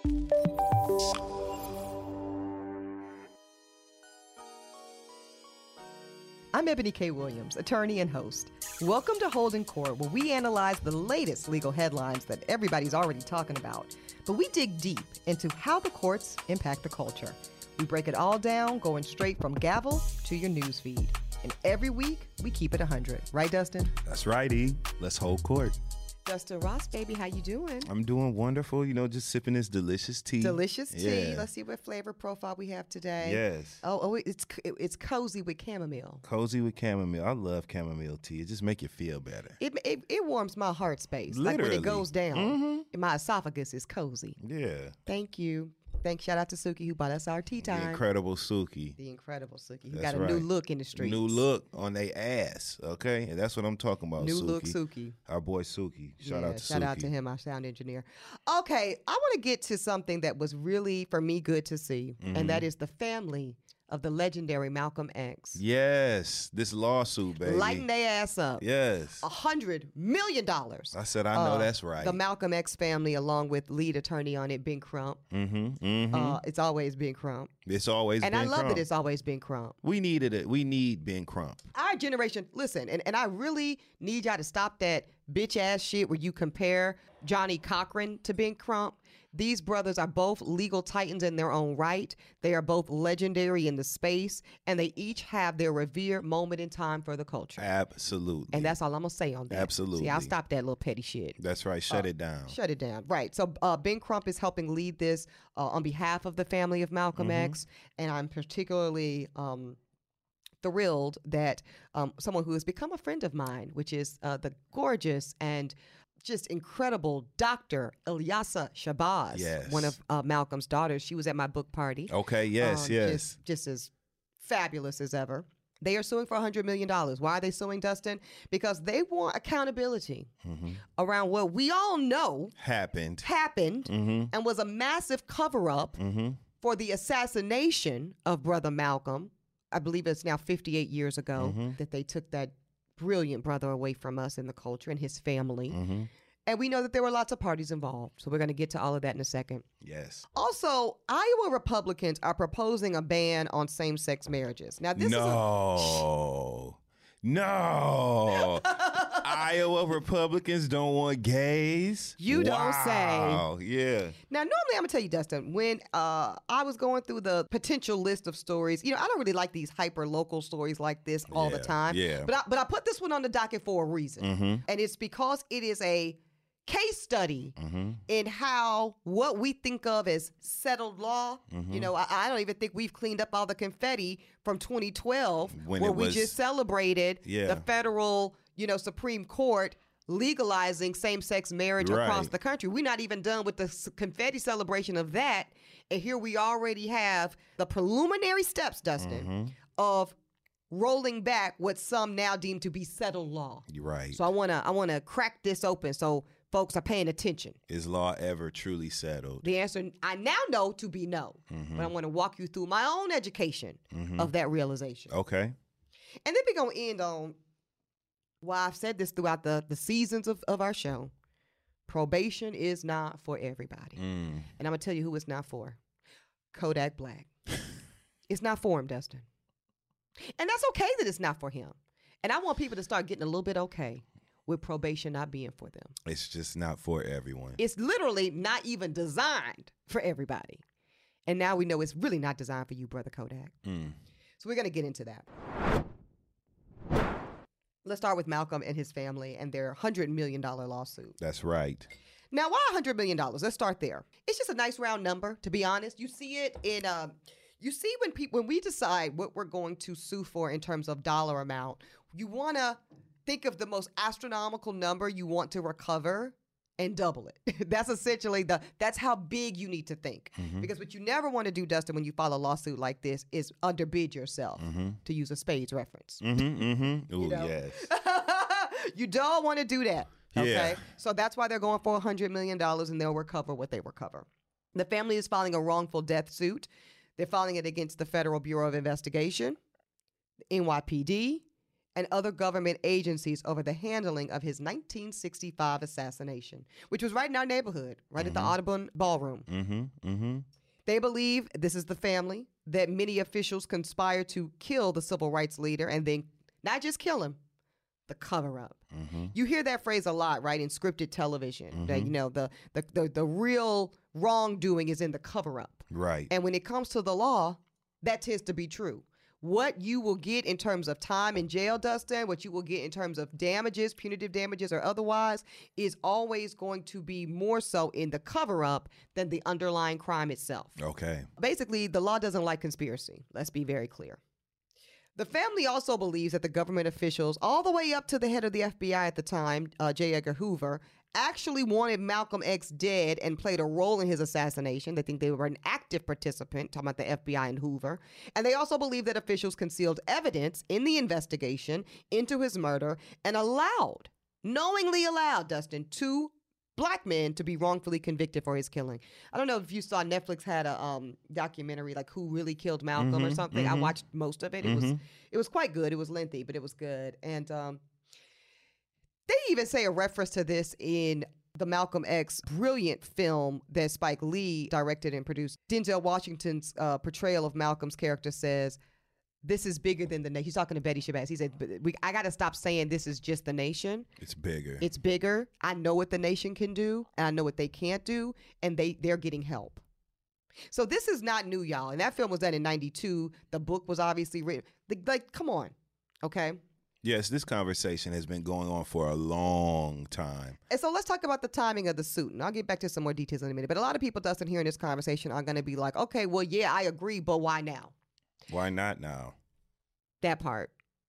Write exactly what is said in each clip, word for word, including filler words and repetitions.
I'm Ebony K. Williams, attorney and host. Welcome to Holding Court, where we analyze the latest legal headlines that everybody's already talking about. But we dig deep into how the courts impact the culture. We break it all down, going straight from gavel to your newsfeed. And every week, we keep it one hundred. Right, Dustin? That's right, E. Let's hold court. Dustin Ross, baby, how you doing? I'm doing wonderful. You know, just sipping this delicious tea. Delicious tea. Yeah. Let's see what flavor profile we have today. Yes. Oh, oh, it's it's cozy with chamomile. Cozy with chamomile. I love chamomile tea. It just make you feel better. It it, it warms my heart space. Literally. Like when it goes down, mm-hmm. my esophagus is cozy. Yeah. Thank you. Thanks. Shout out to Suki who bought us our tea time. The incredible Suki. The incredible Suki. Who That's got a right. new look in the streets. New look on they ass. Okay, and that's what I'm talking about. New Suki. look Suki. Our boy Suki. Shout yeah, out to shout Suki. out to him, our sound engineer. Okay, I want to get to something that was really for me good to see, Mm-hmm. and that is the family of the legendary Malcolm X. Yes, this lawsuit, baby. Lighting their ass up. Yes. A hundred million dollars. I said, I know Uh, that's right. The Malcolm X family, along with lead attorney on it, Ben Crump. Mm-hmm. Mm-hmm. Uh, it's always Ben Crump. It's always And been I love Crump. that it's always Ben Crump. We needed it. We need Ben Crump. Our generation, listen, and, and I really need y'all to stop that bitch ass shit where you compare Johnny Cochran to Ben Crump. These brothers are both legal titans in their own right. They are both legendary in the space, and they each have their revered moment in time for the culture. Absolutely. And that's all I'm going to say on that. Absolutely. See, I'll stop that little petty shit. That's right. Shut it down. Shut it down. Right. So uh, Ben Crump is helping lead this uh, on behalf of the family of Malcolm Mm-hmm. X, and I'm particularly um, thrilled that um, someone who has become a friend of mine, which is uh, the gorgeous and just incredible Doctor Ilyasa Shabazz, Yes. one of uh, Malcolm's daughters. She was at my book party. Okay. Yes. Um, yes. Just, just as fabulous as ever. They are suing for one hundred million dollars. Why are they suing, Dustin? Because they want accountability Mm-hmm. around what we all know Happened. happened Mm-hmm. and was a massive cover-up Mm-hmm. for the assassination of Brother Malcolm. I believe it's now fifty-eight years ago Mm-hmm. that they took that brilliant brother away from us in the culture and his family. Mm-hmm. And we know that there were lots of parties involved. So we're going to get to all of that in a second. Yes. Also, Iowa Republicans are proposing a ban on same-sex marriages. Now, this is a, no. No. Iowa Republicans don't want gays. You don't say. Wow. Yeah. Now, normally I'm gonna tell you, Dustin, when uh, I was going through the potential list of stories, you know, I don't really like these hyper local stories like this all the Yeah, time. yeah. But I, but I put this one on the docket for a reason, Mm-hmm. and it's because it is a case study Mm-hmm. in how what we think of as settled law. Mm-hmm. You know, I, I don't even think we've cleaned up all the confetti from twenty twelve, When where it we was- just celebrated Yeah. the federal, you know, Supreme Court legalizing same-sex marriage across Right. the country. We're not even done with the s- confetti celebration of that, and here we already have the preliminary steps, Dustin, Mm-hmm. of rolling back what some now deem to be settled law. You're right. So I wanna I wanna crack this open so folks are paying attention. Is law ever truly settled? The answer I now know to be no, Mm-hmm. but I want to walk you through my own education of that realization. Okay. And then we're going to end on why I've said this throughout the, the seasons of, of our show. Probation is not for everybody. Mm. And I'm going to tell you who it's not for. Kodak Black. It's not for him, Dustin. And that's okay that it's not for him. And I want people to start getting a little bit okay with probation not being for them. It's just not for everyone. It's literally not even designed for everybody. And now we know it's really not designed for you, Brother Kodak. Mm. So we're going to get into that. Let's start with Malcolm and his family and their one hundred million dollars lawsuit. That's right. Now, why one hundred million dollars? Let's start there. It's just a nice round number, to be honest. You see it in, um, you see when people, when we decide what we're going to sue for in terms of dollar amount, you want to think of the most astronomical number you want to recover and double it. That's essentially the, that's how big you need to think. Mm-hmm. Because what you never want to do, Dustin, when you file a lawsuit like this is underbid yourself, Mm-hmm. to use a Spades reference. Mm-hmm. Mm-hmm. Ooh, know? yes. You don't want to do that. Okay. Yeah. So that's why they're going for one hundred million dollars and they'll recover what they recover. The family is filing a wrongful death suit. They're filing it against the Federal Bureau of Investigation, N Y P D, and other government agencies over the handling of his nineteen sixty-five assassination, which was right in our neighborhood, right mm-hmm. at the Audubon Ballroom. Mm-hmm. Mm-hmm. They believe, this is the family, that many officials conspired to kill the civil rights leader and then not just kill him, the cover up. Mm-hmm. You hear that phrase a lot, right, in scripted television, mm-hmm. that, you know, the, the, the, the real wrongdoing is in the cover up. Right. And when it comes to the law, that tends to be true. What you will get in terms of time in jail, Dustin, what you will get in terms of damages, punitive damages or otherwise, is always going to be more so in the cover-up than the underlying crime itself. Okay. Basically, the law doesn't like conspiracy. Let's be very clear. The family also believes that the government officials, all the way up to the head of the F B I at the time, uh, J. Edgar Hoover, actually wanted Malcolm X dead and played a role in his assassination. They think they were an active participant, talking about the F B I and Hoover. And they also believe that officials concealed evidence in the investigation into his murder and allowed, knowingly allowed, Dustin, two black men to be wrongfully convicted for his killing. I don't know if you saw, Netflix had a um, documentary, like Who Really Killed Malcolm mm-hmm, or something. Mm-hmm. I watched most of it. It mm-hmm. was it was quite good. It was lengthy, but it was good. And um, they even say a reference to this in the Malcolm X brilliant film that Spike Lee directed and produced. Denzel Washington's uh, portrayal of Malcolm's character says, this is bigger than the nation. He's talking to Betty Shabazz. He said, we, I got to stop saying this is just the nation. It's bigger. It's bigger. I know what the nation can do, and I know what they can't do, and they, they're getting help. So this is not new, y'all. And that film was done in ninety-two. The book was obviously written. Like, come on, okay? Yes, this conversation has been going on for a long time. And so let's talk about the timing of the suit. And I'll get back to some more details in a minute. But a lot of people, Dustin, hearing this conversation are going to be like, okay, well, yeah, I agree, but why now? Why not now? That part.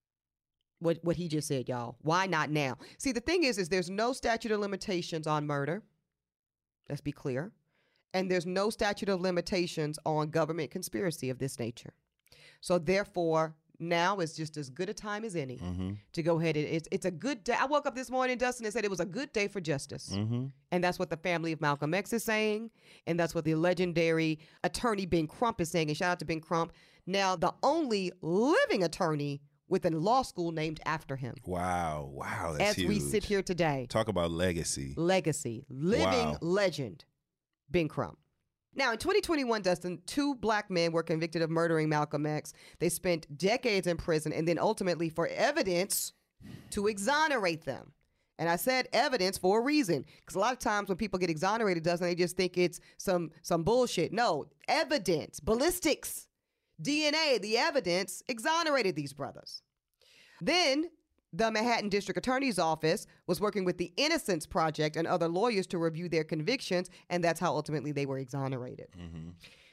What what he just said, y'all. Why not now? See, the thing is, is there's no statute of limitations on murder. Let's be clear. And there's no statute of limitations on government conspiracy of this nature. So therefore, now is just as good a time as any mm-hmm. to go ahead and it's it's a good day. I woke up this morning, Dustin, and said it was a good day for justice. Mm-hmm. And that's what the family of Malcolm X is saying. And that's what the legendary attorney Ben Crump is saying. And shout out to Ben Crump. Now, the only living attorney with a law school named after him. Wow. Wow. That's As huge. we sit here today. Talk about legacy. Legacy. Living wow. legend. Ben Crump. Now, in twenty twenty-one, Dustin, two black men were convicted of murdering Malcolm X. They spent decades in prison and then ultimately for evidence to exonerate them. And I said evidence for a reason, because a lot of times when people get exonerated, Dustin, they just think it's some some bullshit. No, evidence, ballistics, D N A, the evidence exonerated these brothers. Then the Manhattan District Attorney's Office was working with the Innocence Project and other lawyers to review their convictions, and that's how ultimately they were exonerated. Mm-hmm.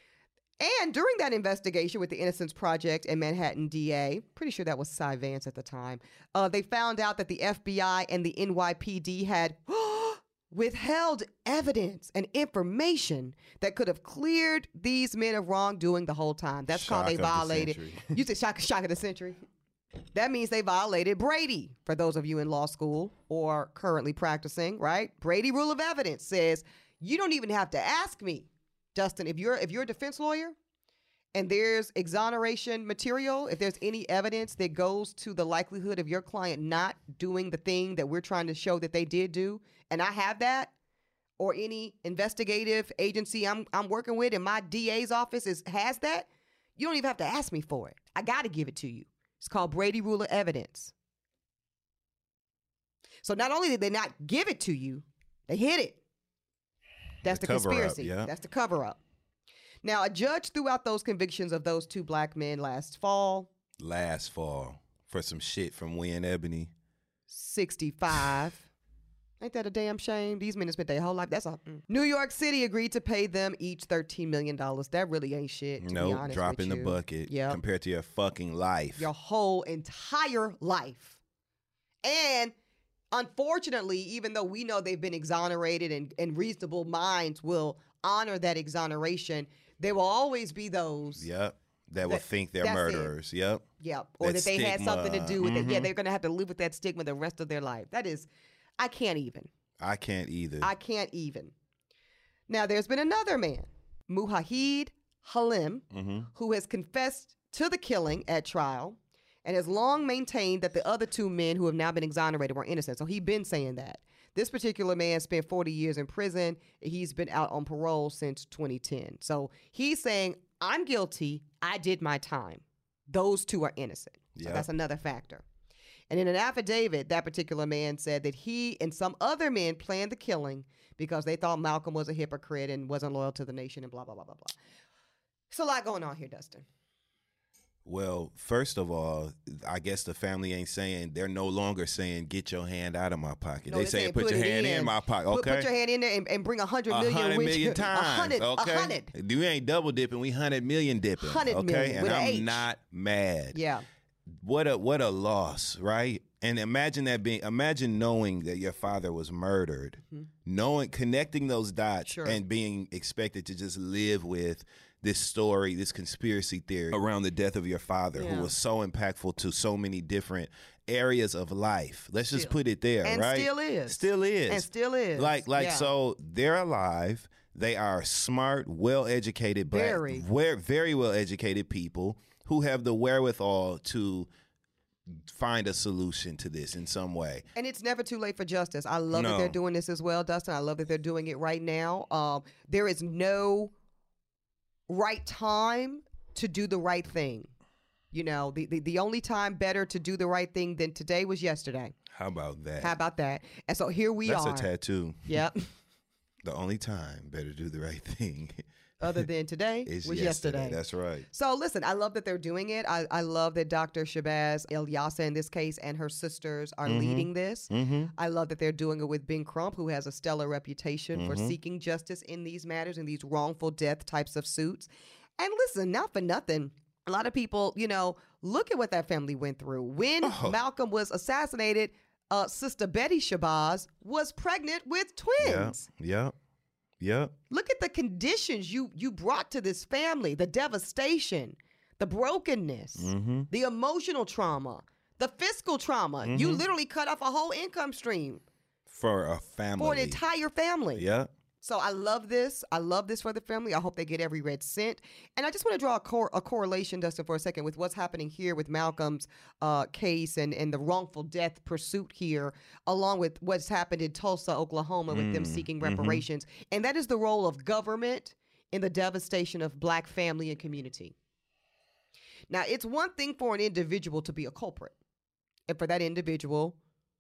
And during that investigation with the Innocence Project and Manhattan D A, pretty sure that was Cy Vance at the time, uh, they found out that the F B I and the N Y P D had withheld evidence and information that could have cleared these men of wrongdoing the whole time. That's shock called they violated. The you said shock, shock of the century. That means they violated Brady, for those of you in law school or currently practicing, right? Brady rule of evidence says you don't even have to ask me, Dustin, if you're if you're a defense lawyer and there's exoneration material, if there's any evidence that goes to the likelihood of your client not doing the thing that we're trying to show that they did do, and I have that, or any investigative agency I'm I'm working with in my D A's office is has that, you don't even have to ask me for it. I got to give it to you. It's called Brady Rule of Evidence. So not only did they not give it to you, they hid it. That's the, the conspiracy. Up, yeah. That's the cover up. Now, a judge threw out those convictions of those two black men last fall. Last fall. For some shit from Wynn Ebony. sixty-five. Ain't that a damn shame? These men have spent their whole life. That's a mm. New York City agreed to pay them each thirteen million dollars. That really ain't shit, to nope, be honest drop with in you. the bucket yep. compared to your fucking life. Your whole entire life. And unfortunately, even though we know they've been exonerated and, and reasonable minds will honor that exoneration, there will always be those. Yep. That will think they're murderers. It. Yep. Yep. Or that, that they had something to do with mm-hmm. it. Yeah, they're going to have to live with that stigma the rest of their life. That is... I can't even. I can't either. I can't even. Now, there's been another man, Mujahid Halim, mm-hmm. who has confessed to the killing at trial. and has long maintained that the other two men who have now been exonerated were innocent. So he's been saying that. This particular man spent forty years in prison. He's been out on parole since twenty ten. So he's saying, I'm guilty. I did my time. Those two are innocent. So Yep. that's another factor. And in an affidavit, that particular man said that he and some other men planned the killing because they thought Malcolm was a hypocrite and wasn't loyal to the nation and blah, blah, blah, blah, blah. It's a lot going on here, Dustin. Well, first of all, I guess the family ain't saying, they're no longer saying, get your hand out of my pocket. No, they they're saying, saying, put, put your it hand in. in. my pocket. Put, Okay. put your hand in there and, and bring a hundred A million hundred with million you. times. A hundred. Okay. A hundred. You ain't double dipping. We hundred million dipping. Hundred okay. million And with an I'm H. not mad. Yeah. What a what a loss, right? And imagine that being imagine knowing that your father was murdered, Mm-hmm. knowing connecting those dots Sure. and being expected to just live with this story, this conspiracy theory around the death of your father, Yeah. who was so impactful to so many different areas of life. Let's just Still. put it there, And right? still is. Still is. And still is. Like like Yeah. so they're alive. They are smart, well-educated black, Very. very, very well-educated people who have the wherewithal to find a solution to this in some way. And it's never too late for justice. I love that No. they're doing this as well, Dustin. I love that they're doing it right now. Um, there is no right time to do the right thing. You know, the, the, the only time better to do the right thing than today was yesterday. How about that? How about that? And so here we That's are. a tattoo. Yep. The only time better do the right thing Other than today is was yesterday. yesterday. That's right. So listen, I love that they're doing it. I, I love that Doctor Shabazz Ilyasa in this case and her sisters are Mhm. leading this. Mm-hmm. I love that they're doing it with Ben Crump, who has a stellar reputation for Mhm. seeking justice in these matters, in these wrongful death types of suits. And listen, not for nothing, a lot of people, you know, look at what that family went through. When Oh. Malcolm was assassinated, uh, Sister Betty Shabazz was pregnant with twins. Yep. Yep. Yep. Look at the conditions you you brought to this family, the devastation, the brokenness, Mm-hmm. the emotional trauma, the fiscal trauma. You Mhm. literally cut off a whole income stream For a family. for an entire family. Yep. So I love this. I love this for the family. I hope they get every red cent. And I just want to draw a, cor- a correlation, Dustin, for a second with what's happening here with Malcolm's uh, case and, and the wrongful death pursuit here, along with what's happened in Tulsa, Oklahoma, with them Mm, seeking mhm. reparations. And that is the role of government in the devastation of black family and community. Now, it's one thing for an individual to be a culprit and for that individual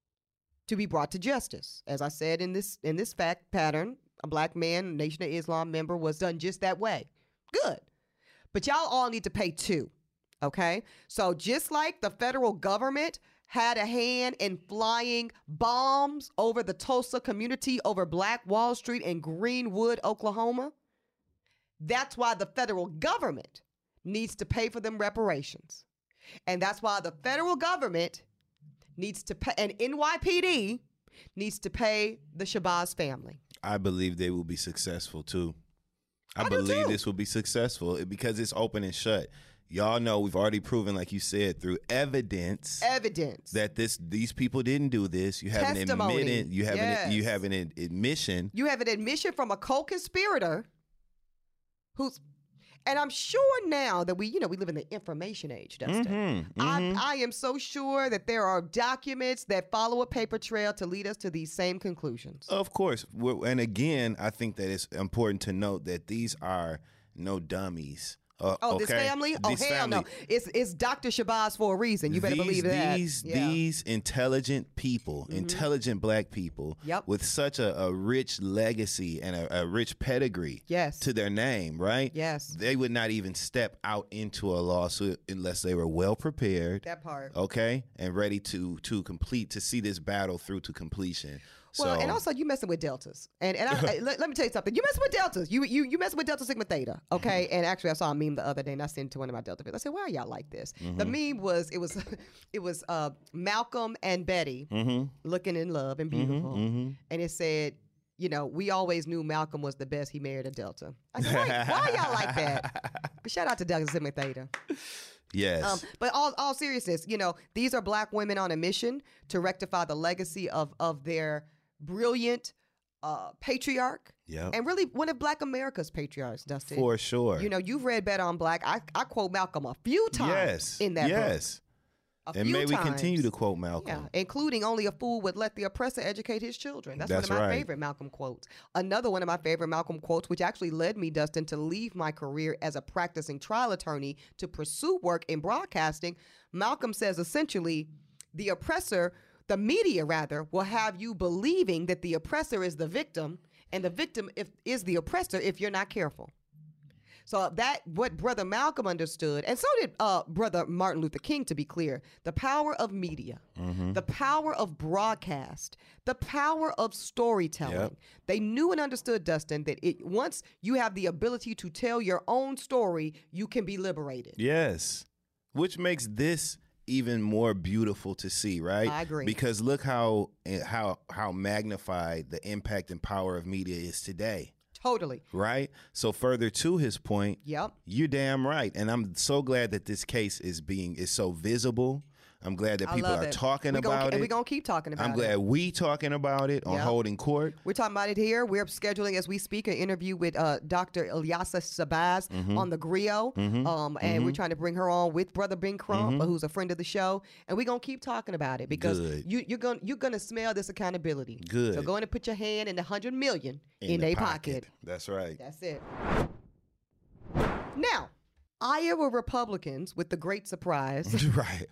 to be brought to justice. As I said in this in this fact pattern, a black man, Nation of Islam member, was done just that way. Good. But y'all all need to pay too, okay? So just like the federal government had a hand in flying bombs over the Tulsa community, over Black Wall Street in Greenwood, Oklahoma, that's why the federal government needs to pay for them reparations. And that's why the federal government needs to pay, and N Y P D needs to pay the Shabazz family. I believe they will be successful too. I, I do, believe too. this will be successful because it's open and shut. Y'all know we've already proven, like you said, through evidence Evidence. that this these people didn't do this. You have Testimony. an admitted, you have an you Yes. have an ad- admission. You have an admission from a co-conspirator who's, and I'm sure now that we, you know, we live in the information age, Dustin. Mhm, I, mhm. I am so sure that there are documents that follow a paper trail to lead us to these same conclusions. Of course. We're- And again, I think that it's important to note that these are no dummies. Uh, Oh, this okay? family? Oh, This hell no. family. It's it's Doctor Shabazz for a reason. You better these, believe that. These Yeah. Mm-hmm. these intelligent people, intelligent black people, Yep. with such a, a rich legacy and a, a rich pedigree Yes. to their name, right? Yes. They would not even step out into a lawsuit unless they were well prepared, That part. okay, and ready to to complete to see this battle through to completion. Well, so, and also you messing with deltas, and and I, I- let, let me tell you something. You messing with deltas. You you you messing with Delta Sigma Theta, okay? And actually, I saw a meme the other day, and I sent it to one of my Delta viewers. I said, "Why are y'all like this?" The meme was it was it was uh, Malcolm and Betty mm-hmm, looking in love and beautiful, mm-hmm. and it said, you know, we always knew Malcolm was the best. He married a Delta. I said, why, why y'all like that? But shout out to Delta Sigma Theta. Yes. Um, but all, all seriousness, you know, these are black women on a mission to rectify the legacy of of their brilliant uh, patriarch, Yep. and really one of Black America's patriarchs, Dustin. For sure. You know, you've read Better on Black. I, I quote Malcolm a few times yes. in that book. yes. A and few may we times. continue to quote Malcolm. Yeah, including only a fool would let the oppressor educate his children. That's, That's one of my right. favorite Malcolm quotes. Another one of my favorite Malcolm quotes, which actually led me, Dustin, to leave my career as a practicing trial attorney to pursue work in broadcasting. Malcolm says essentially, the oppressor, the media rather, will have you believing that the oppressor is the victim, and the victim if, is the oppressor if you're not careful. So that what Brother Malcolm understood, and so did uh, Brother Martin Luther King, to be clear, the power of media, mm-hmm. the power of broadcast, the power of storytelling. Yep. They knew and understood, Dustin, that it, once you have the ability to tell your own story, you can be liberated. Yes, which makes this even more beautiful to see, right? I agree. Because look how how how magnified the impact and power of media is today. Totally. Right? So further to his point, yep. you're damn right. And I'm so glad that this case is being is so visible. I'm glad that people are it. talking we about gonna, it. And we're going to keep talking about I'm it. I'm glad we talking about it on yep. Holding Court. We're talking about it here. We're scheduling, as we speak, an interview with uh, Doctor Ilyasa Sabaz mm-hmm. on the Griot. Mm-hmm. Um, and mm-hmm. we're trying to bring her on with Brother Ben Crump, mm-hmm. who's a friend of the show. And we're going to keep talking about it because you, you're going you're gonna smell this accountability. Good. So go in and put your hand in the one hundred million in, in their pocket. pocket. That's right. That's it. Now, Iowa Republicans, with the great surprise. Right.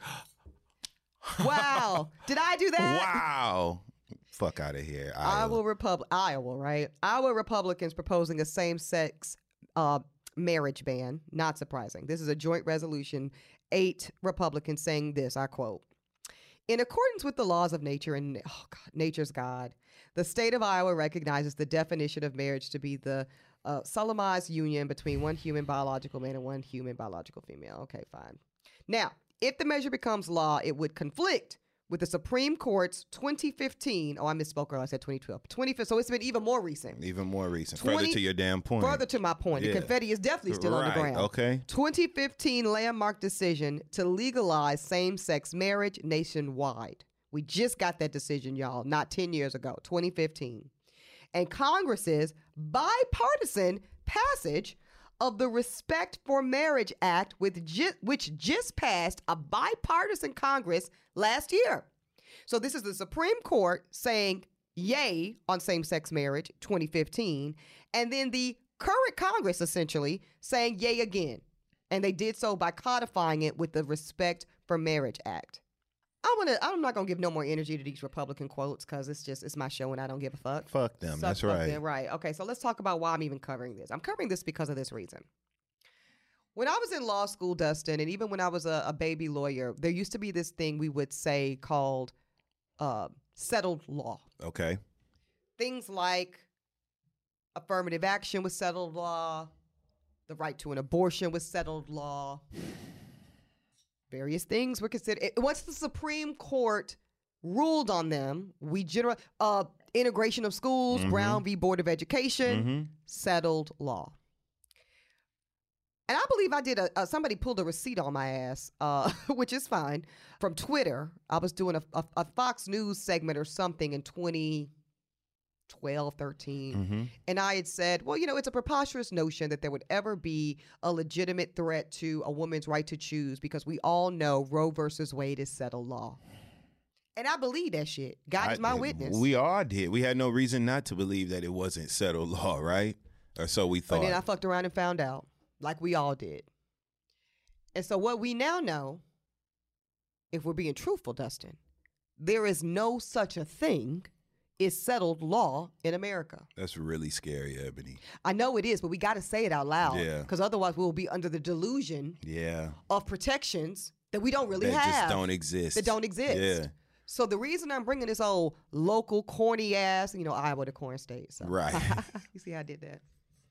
Wow. Did I do that? Wow. Fuck out of here. Iowa. Iowa Republic Iowa, right? Iowa Republicans proposing a same-sex uh, marriage ban. Not surprising. This is a joint resolution. Eight Republicans saying this, I quote, "In accordance with the laws of nature and oh God, nature's God, the state of Iowa recognizes the definition of marriage to be the uh, solemnized union between one human biological man and one human biological female." Okay, fine. Now, if the measure becomes law, it would conflict with the Supreme Court's twenty fifteen. Oh, I misspoke earlier. I said twenty twelve. twenty fifteen. So it's been even more recent. Even more recent. twenty, further to your damn point. Further to my point. Yeah. The confetti is definitely still right. on the ground. Okay. twenty fifteen landmark decision to legalize same-sex marriage nationwide. We just got that decision, y'all, not ten years ago, twenty fifteen. And Congress's bipartisan passage of the Respect for Marriage Act, with ju- which just passed a bipartisan Congress last year. So this is the Supreme Court saying yay on same-sex marriage, twenty fifteen, and then the current Congress essentially saying yay again. And they did so by codifying it with the Respect for Marriage Act. I want to. I'm not gonna give no more energy to these Republican quotes because it's just it's my show and I don't give a fuck. Fuck them. Suck, that's fuck right. Them. Right. Okay. So let's talk about why I'm even covering this. I'm covering this because of this reason. When I was in law school, Dustin, and even when I was a, a baby lawyer, there used to be this thing we would say called uh, settled law. Okay. Things like affirmative action was settled law, the right to an abortion was settled law. Various things were considered. Once the Supreme Court ruled on them, we general uh, integration of schools, mm-hmm. Brown v. Board of Education, mm-hmm. settled law. And I believe I did a, a somebody pulled a receipt on my ass, uh, which is fine, from Twitter. I was doing a, a, a Fox News segment or something in twenty twelve, thirteen. Mm-hmm. And I had said, well, you know, it's a preposterous notion that there would ever be a legitimate threat to a woman's right to choose because we all know Roe versus Wade is settled law. And I believe that shit. God I, is my witness. We all did. We had no reason not to believe that it wasn't settled law, right? Or so we thought. But then I fucked around and found out, like we all did. And so what we now know, if we're being truthful, Dustin, there is no such a thing is settled law in America. That's really scary, Ebony. I know it is, but we got to say it out loud. Yeah. Because otherwise we'll be under the delusion yeah. of protections that we don't really that have. That just don't exist. That don't exist. Yeah. So the reason I'm bringing this old local corny ass, you know, Iowa, the corn state. So. Right. You see how I did that?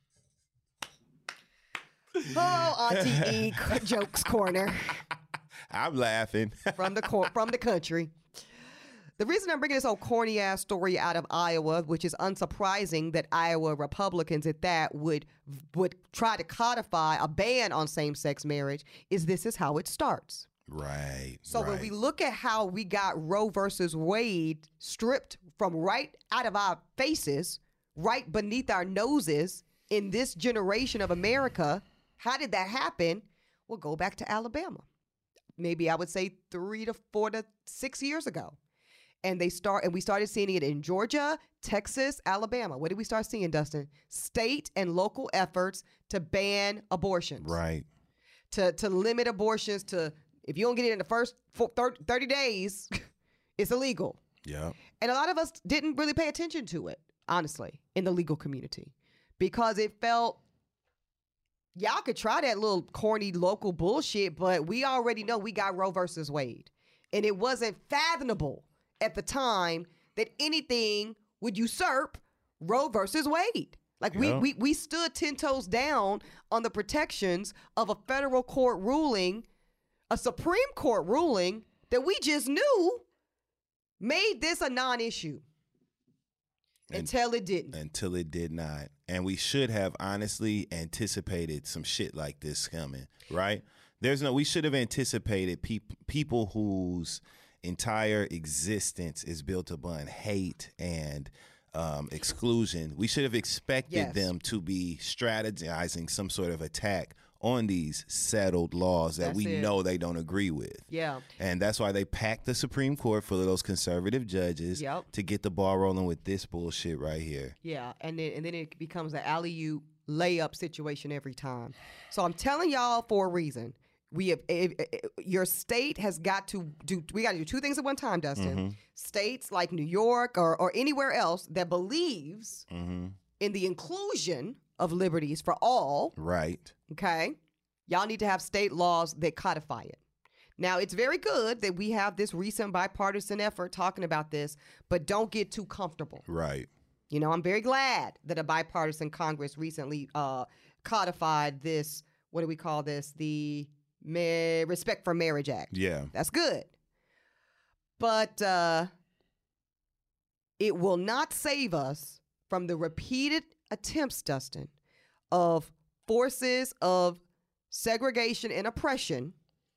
Oh, Auntie E jokes corner. I'm laughing. from the cor- from the country. The reason I'm bringing this old corny ass story out of Iowa, which is unsurprising that Iowa Republicans at that would would try to codify a ban on same-sex marriage, is this is how it starts. Right. So right. when we look at how we got Roe versus Wade stripped from right out of our faces, right beneath our noses in this generation of America, how did that happen? We'll go back to Alabama. maybe I would say three to four to six years ago. And they start, and we started seeing it in Georgia, Texas, Alabama. What did we start seeing, Dustin? State and local efforts to ban abortions. Right. To to limit abortions to, if you don't get it in the first four, thirty days, it's illegal. Yeah. And a lot of us didn't really pay attention to it, honestly, in the legal community, because it felt, y'all could try that little corny local bullshit, but we already know we got Roe versus Wade. And it wasn't fathomable at the time that anything would usurp Roe versus Wade. Like we, Yeah. we we stood ten toes down on the protections of a federal court ruling, a Supreme Court ruling that we just knew made this a non-issue And- until it didn't. Until it did not. And we should have honestly anticipated some shit like this coming, right? There's no, we should have anticipated peop- people whose entire existence is built upon hate and um, exclusion. We should have expected Yes. them to be strategizing some sort of attack on these settled laws that That's we it. know they don't agree with. Yeah. And that's why they packed the Supreme Court full of those conservative judges Yep. to get the ball rolling with this bullshit right here. Yeah, and then and then it becomes an alley-oop layup situation every time. So I'm telling y'all for a reason. We have eh, eh, eh, your state has got to do. We got to do two things at one time, Dustin. Mm-hmm. States like New York or or anywhere else that believes Mm-hmm. in the inclusion of liberties for all. Right. Okay, y'all need to have state laws that codify it. Now, it's very good that we have this recent bipartisan effort talking about this, but don't get too comfortable. Right. You know, I'm very glad that a bipartisan Congress recently uh, codified this, what do we call this? The Ma- Respect for Marriage Act. Yeah. That's good. But uh, it will not save us from the repeated attempts, Dustin, of forces of segregation and oppression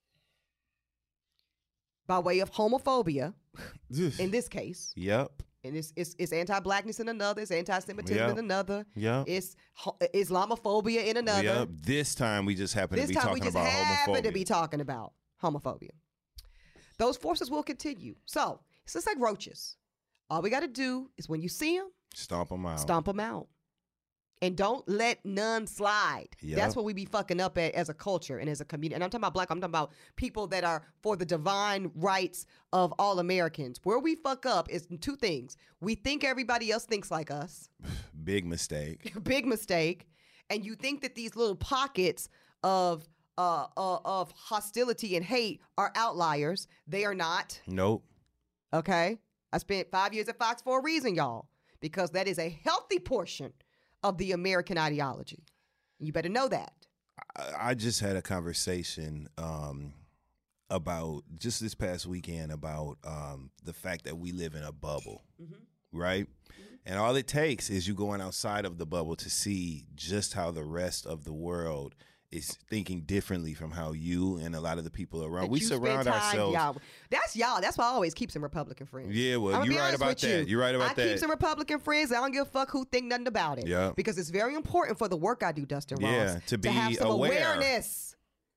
by way of homophobia, in this case. Yep. And it's, it's, it's anti-blackness in another. It's anti-Semitism Yep. in another. Yep. It's ho- Islamophobia in another. Yep. This time we just happen This to be time talking we just about happen homophobia. to be talking about homophobia. Those forces will continue. So it's just like roaches. All we got to do is when you see them, Stomp them out. stomp them out. And don't let none slide. Yep. That's what we be fucking up at as a culture and as a community. And I'm talking about black, I'm talking about people that are for the divine rights of all Americans. Where we fuck up is two things. We think everybody else thinks like us. Big mistake. Big mistake. And you think that these little pockets of uh, uh of hostility and hate are outliers. They are not. Nope. Okay? I spent five years at Fox for a reason, y'all. Because that is a healthy portion of the American ideology. You better know that. I, I just had a conversation um, about just this past weekend about um, the fact that we live in a bubble, Mm-hmm. right? Mm-hmm. And all it takes is you going outside of the bubble to see just how the rest of the world is thinking differently from how you and a lot of the people around. That We you surround spend time, ourselves. Y'all. That's y'all. That's why I always keep some Republican friends. Yeah, well, I'ma you're be right honest about with that. You. You're right about I that. keep some Republican friends. I don't give a fuck who think nothing about it. Yeah. Because it's very important for the work I do, Dustin Ross. Yeah, to be have some aware. awareness.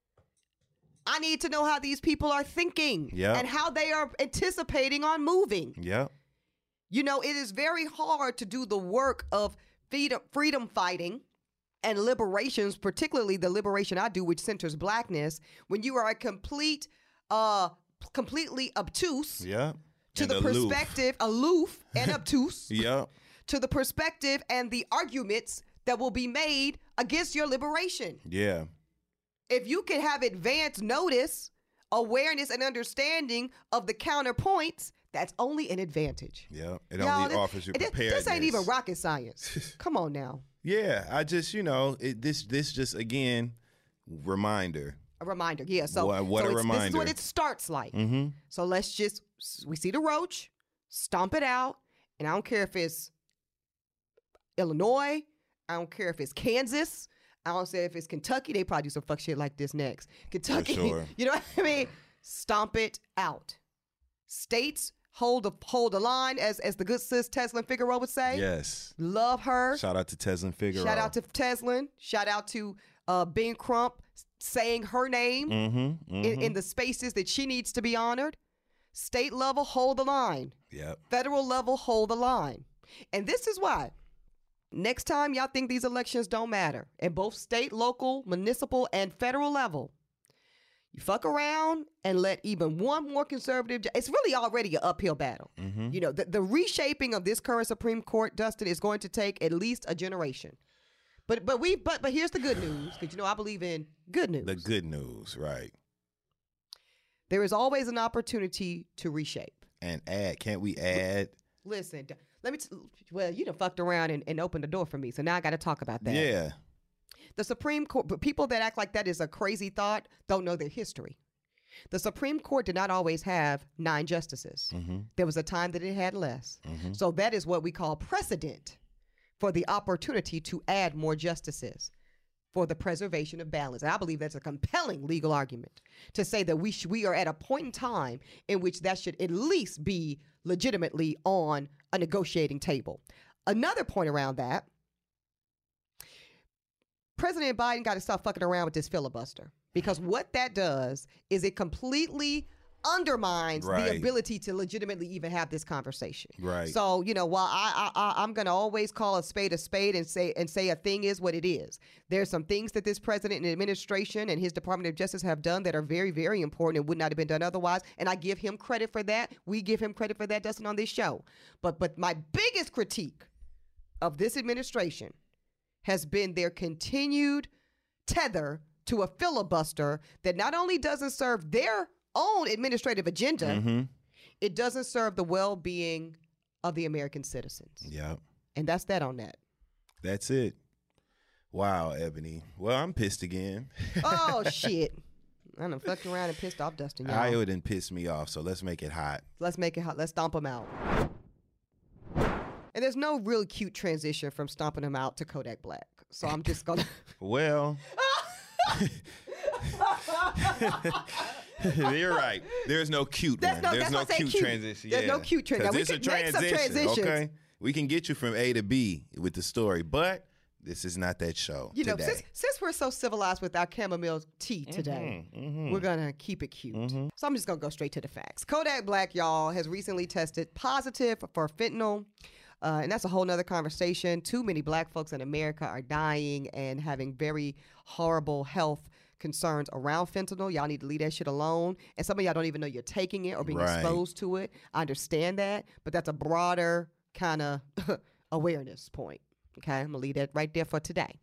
I need to know how these people are thinking. Yeah. And how they are anticipating on moving. Yep. You know, it is very hard to do the work of freedom, freedom fighting and liberations, particularly the liberation I do, which centers blackness, when you are a complete, uh, completely obtuse Yep. to And the aloof. perspective, aloof and obtuse Yep. to the perspective and the arguments that will be made against your liberation. Yeah. If you can have advanced notice, awareness, and understanding of the counterpoints, that's only an advantage. Yep. It Y'all, only this- offers you this- preparedness. This ain't even rocket science. Come on now. Yeah, I just, you know, it, this this just again reminder. A reminder. Yeah. So, What- what so a it's, this is reminder. what it starts like. Mm-hmm. So let's just, we see the roach, stomp it out. And I don't care if it's Illinois. I don't care if it's Kansas. I don't say if it's Kentucky. They probably do some fuck shit like this next. Kentucky. sure. You know what I mean? Stomp it out. States hold the hold the line, as as the good sis Teslin Figueroa would say. Yes. Love her. Shout out to Teslin Figueroa. Shout out to Teslin. Shout out to uh, Ben Crump, saying her name Mm-hmm, mm-hmm. in, in the spaces that she needs to be honored. State level, hold the line. Yep. Federal level, hold the line. And this is why. Next time y'all think these elections don't matter, in both state, local, municipal, and federal level, you fuck around and let even one more conservative, ju- it's really already an uphill battle. Mm-hmm. You know, the, the reshaping of this current Supreme Court, Dustin, is going to take at least a generation. But but we but but here's the good news, because you know I believe in good news. The good news, right? There is always an opportunity to reshape. And add, can't we add? Listen, d- let me. T- well, you done fucked around and, and opened the door for me, so now I got to talk about that. Yeah. The Supreme Court, but people that act like that is a crazy thought don't know their history. The Supreme Court did not always have nine justices. Mm-hmm. There was a time that it had less. Mm-hmm. So that is what we call precedent for the opportunity to add more justices for the preservation of balance. And I believe that's a compelling legal argument to say that we sh- we are at a point in time in which that should at least be legitimately on a negotiating table. Another point around that, President Biden got to stop fucking around with this filibuster, because what that does is it completely undermines Right. the ability to legitimately even have this conversation. Right. So, you know, while I, I, I I'm going to always call a spade a spade and say and say a thing is what it is, there's some things that this president and administration and his Department of Justice have done that are very, very important and would not have been done otherwise. And I give him credit for that. We give him credit for that, Dustin, on this show. But but my biggest critique of this administration has been their continued tether to a filibuster that not only doesn't serve their own administrative agenda, Mm-hmm. it doesn't serve the well-being of the American citizens. Yep. And that's that on that. That's it. Wow, Ebony. Well, I'm pissed again. Oh, shit. I done fucked around and pissed off Dustin, y'all. Iowa didn't piss me off, so let's make it hot. Let's make it hot. Let's stomp him out. And there's no really cute transition from stomping him out to Kodak Black. So I'm just going to... Well... You're right. There's no cute That's one. no- There's that's no why I say cute, cute. transition. There's yeah. no cute transition. 'Cause We it's a can make some transition, transitions. okay? We can get you from A to B with the story, but this is not that show You know, today. since, since we're so civilized with our chamomile tea today, Mhm, mhm. we're going to keep it cute. Mhm. So I'm just going to go straight to the facts. Kodak Black, y'all, has recently tested positive for fentanyl. Uh, and that's a whole nother conversation. Too many black folks in America are dying and having very horrible health concerns around fentanyl. Y'all need to leave that shit alone. And some of y'all don't even know you're taking it or being Right. exposed to it. I understand that, but that's a broader kind of awareness point. Okay, I'm gonna leave that right there for today.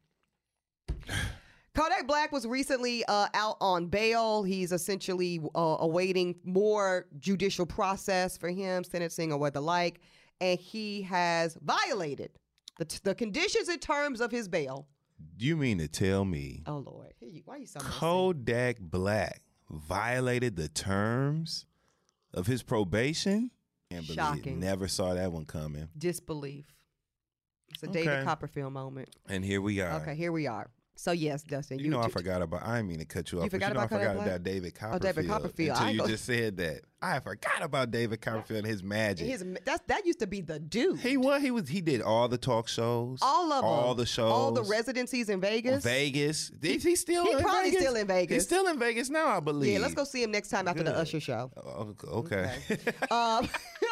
Kodak Black was recently uh, out on bail. He's essentially uh, awaiting more judicial process for him, sentencing or what the like, and he has violated the, t- the conditions and terms of his bail. You mean to tell me Oh Lord, Here you, why are you so messy? Kodak Black violated the terms of his probation? Can't believe it. Shocking. Never saw that one coming. Disbelief. It's a Okay. David Copperfield moment. And here we are. Okay, here we are. So yes, Dustin, You, know I ju- forgot about. I didn't mean to cut you off. You but forgot you know about I forgot Kodak Black? about David Oh, Copperfield. David Copperfield. I Until ain't you gonna- just said that. I forgot about David Copperfield and his magic. his that's that used to be the dude. he was. He was. He did all the talk shows. all of them, all the shows. all the residencies in Vegas. Vegas. Is he still? He in probably Vegas? still in Vegas. He's still in Vegas now, I believe. Yeah, let's go see him next time after the Good. Usher show. Oh, okay. Um,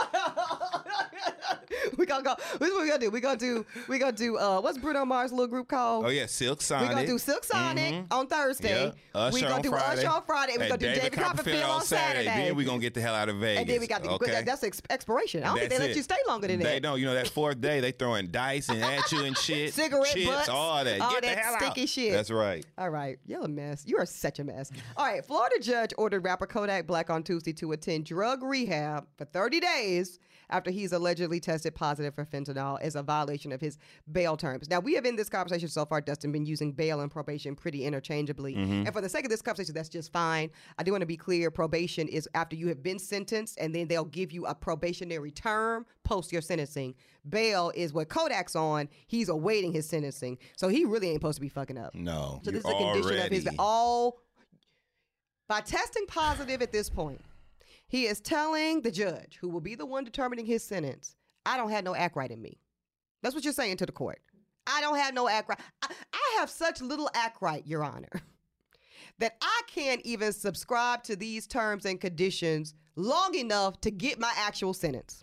we gonna go. This is what we gonna do. We gonna do. We gonna do. Uh, what's Bruno Mars' little group called? Oh yeah, Silk we Sonic. gonna do Silk Sonic Mhm. on Thursday. Yeah. Usher we gonna on do Friday. Usher on Friday. And we And gonna do David Copperfield on Saturday. Then we gonna get the hell out of Vegas. And then we got the, okay? that, that's ex- expiration. I don't think That's they let it. you stay longer than They that. don't. You know that fourth day they throwing dice and at you and shit. Cigarette chips, butts, all that. all Get that the hell sticky out. shit. That's right. All right, you're a mess. You are such a mess. All right, Florida judge ordered rapper Kodak Black on Tuesday to attend drug rehab for thirty days after he's allegedly tested positive for fentanyl as a violation of his bail terms. Now, we have in this conversation so far, Dustin, been using bail and probation pretty interchangeably. Mm-hmm. And for the sake of this conversation, that's just fine. I do want to be clear, probation is after you have been sentenced and then they'll give you a probationary term post your sentencing. Bail is what Kodak's on. He's awaiting his sentencing. So he really ain't supposed to be fucking up. No. So you're this is a condition of his already- all by testing positive at this point. He is telling the judge, who will be the one determining his sentence, I don't have no act right in me. That's what you're saying to the court. I don't have no act right. I, I have such little act right, Your Honor, that I can't even subscribe to these terms and conditions long enough to get my actual sentence.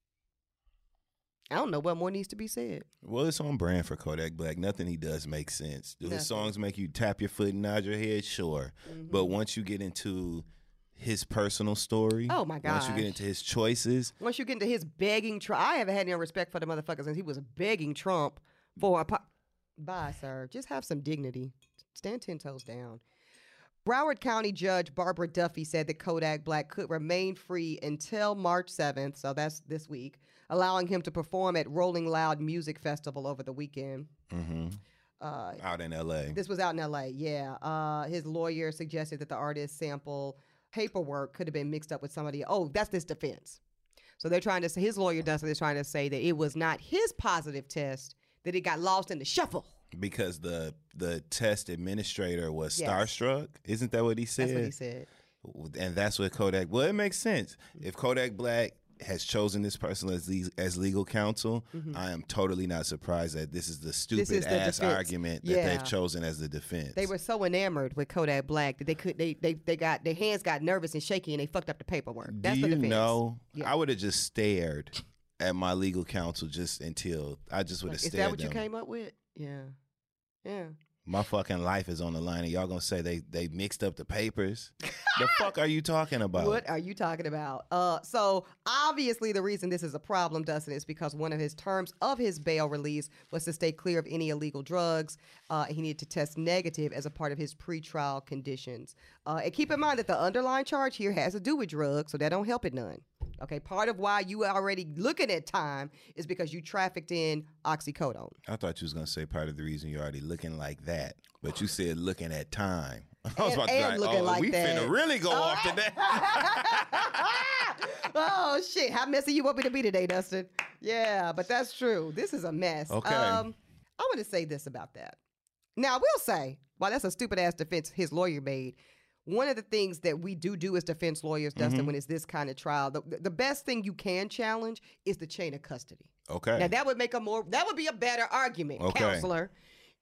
I don't know what more needs to be said. Well, it's on brand for Kodak Black. Nothing he does makes sense. Do Nothing. his songs make you tap your foot and nod your head? Sure. Mm-hmm. But once you get into his personal story, oh my God, once you get into his choices, once you get into his begging Trump, I haven't had any respect for the motherfucker since he was begging Trump for a po- bye, sir. Just have some dignity. Stand ten toes down. Broward County Judge Barbara Duffy said that Kodak Black could remain free until March seventh, so that's this week, allowing him to perform at Rolling Loud Music Festival over the weekend. mm-hmm. uh, out in L A. This was out in L A, yeah. Uh, his lawyer suggested that the artist's sample paperwork could have been mixed up with somebody. Oh, that's this defense. So they're trying to say, his lawyer does, they're trying to say that it was not his positive test, that it got lost in the shuffle. Because the the test administrator was Yes. starstruck. Isn't that what he said? That's what he said. And that's what Kodak, well, it makes sense. If Kodak Black has chosen this person as le- as legal counsel, mm-hmm. I am totally not surprised that this is the stupid is the ass defense. argument that Yeah. they've chosen as the defense. They were so enamored with Kodak Black that they could they they, they got their hands got nervous and shaky and they fucked up the paperwork. That's Do the you defense. know? Yeah. I would have just stared at my legal counsel just until I just would have Like, stared. is that what them. you came up with? Yeah. Yeah. My fucking life is on the line, and y'all gonna say they they mixed up the papers? The fuck are you talking about? What are you talking about? Uh, so obviously the reason this is a problem, Dustin, is because one of his terms of his bail release was to stay clear of any illegal drugs. Uh, he needed to test negative as a part of his pretrial conditions. Uh, and keep in mind that the underlying charge here has to do with drugs, so that don't help it none. Okay, part of why you are already looking at time is because you trafficked in oxycodone. I thought you was gonna say part of the reason you're already looking like that, but you said looking at time. I was And- about to and be looking oh, like we that. finna really go Oh. off today. Oh shit! How messy you want me to be today, Dustin? Yeah, but that's true. This is a mess. Okay. Um, I want to say this about that. Now, I will say, while that's a stupid ass defense his lawyer made, one of the things that we do do as defense lawyers, Dustin, Mhm. when it's this kind of trial, the, the best thing you can challenge is the chain of custody. Okay. Now that would make a more that would be a better argument, Okay. counselor.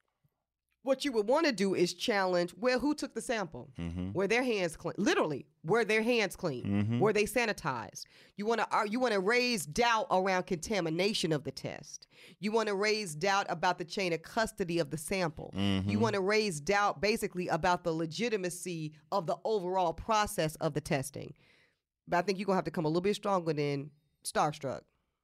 What you would want to do is challenge, well, who took the sample? Mhm. Were their hands clean? Literally, were their hands clean? Mhm. Were they sanitized? You want to you want to raise doubt around contamination of the test. You want to raise doubt about the chain of custody of the sample. Mhm. You want to raise doubt basically about the legitimacy of the overall process of the testing. But I think you're going to have to come a little bit stronger than starstruck.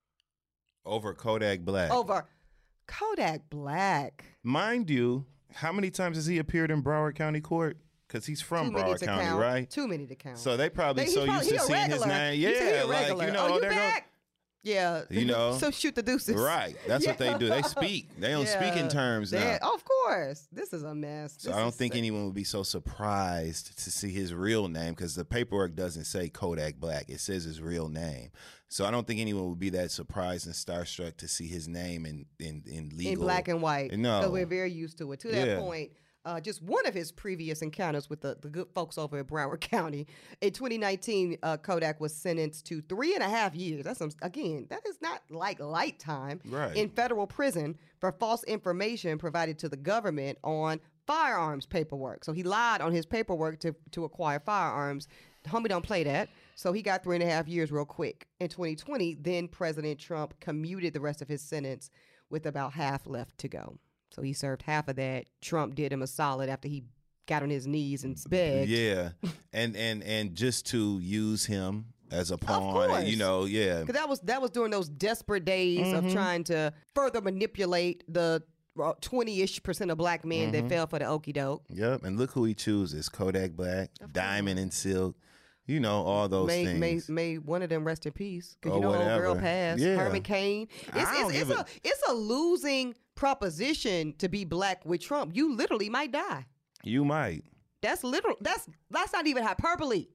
Over Kodak Black. Over Kodak Black. Mind you, how many times has he appeared in Broward County Court? Because he's from Too many Broward to County, count. right? Too many to count. So they probably They- he so probably- used he to a seeing his regular. name. He said he Yeah, a like regular. you know, oh, you they're gonna- back? Yeah. You know. So shoot the deuces. Right. That's what they do. They speak. They don't speak in Yeah. terms They- now. Of course. This is a mess. So This I don't is think sick. anyone would be so surprised to see his real name because the paperwork doesn't say Kodak Black. It says his real name. So I don't think anyone would be that surprised and starstruck to see his name in in, in legal. in black and white. No. Because we're very used to it. To that Yeah. point, uh, just one of his previous encounters with the, the good folks over at Broward County. In twenty nineteen, uh, Kodak was sentenced to three and a half years. That's some, again, that is not like light time Right. in federal prison for false information provided to the government on firearms paperwork. So he lied on his paperwork to, to acquire firearms. Homie don't play that. So he got three and a half years real quick. In twenty twenty, then President Trump commuted the rest of his sentence with about half left to go. So he served half of that. Trump did him a solid after he got on his knees and begged. Yeah, and and and just to use him as a pawn, course. and, you know, yeah. Because that was that was during those desperate days Mm-hmm. of trying to further manipulate the twenty-ish percent of black men Mm-hmm. that fell for the okie doke. Yep, and look who he chooses: Kodak Black, Diamond and Silk. You know, all those May, may things. may one of them rest in peace. Because Or you know, old girl whatever. passed. Yeah. Herman Cain. It's, I don't it's, it's, give a, a- it's a losing proposition to be black with Trump. You literally might die. You might. That's literal. That's that's not even hyperbole.